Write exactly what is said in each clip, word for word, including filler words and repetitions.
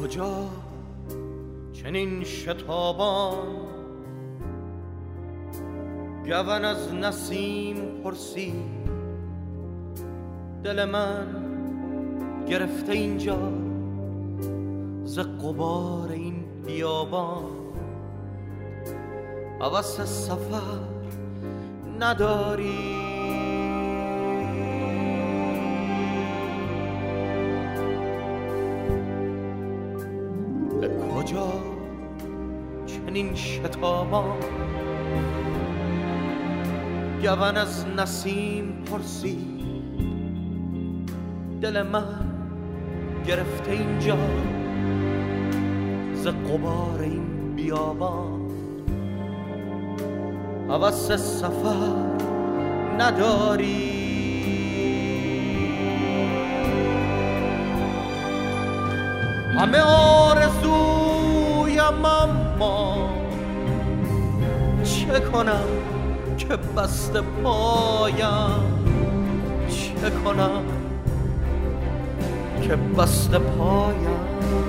کجا چنین شتابان گون از نسیم پرسی، دل من گرفته اینجا ز غبار این بیابان. هوس سفر نداری، به کجا چنین شتابان گون از نسیم پرسی، دل من گرفته اینجا ز غبار این بیابان. هوس سفر نداری، همه آرزویم اما چه کنم که بسته پایم، چه کنم که بسته پایم.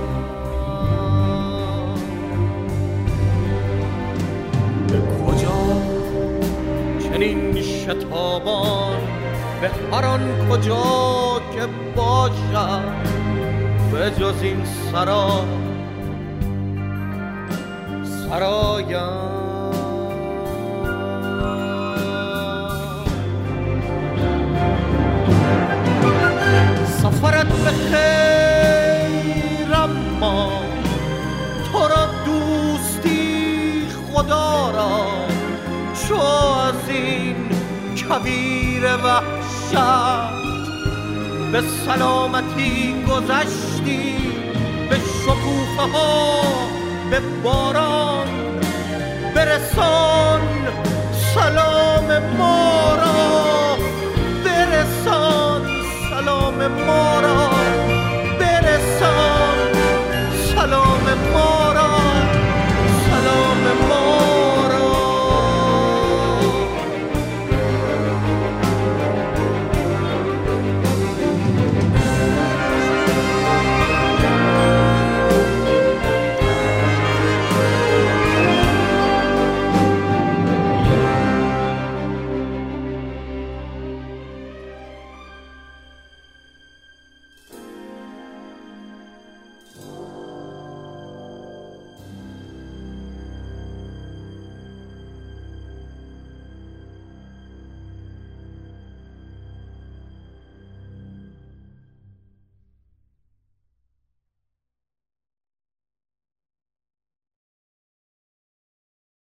به کجا چنین شتابان، به هر آن کجا که باشم، به جز این سرا سرایم. سفرت به خیر اما تو را دوستی خدا را، چو از این کویر وحشت به سلامتی گذشتی، به شکوفه ها به باران برسان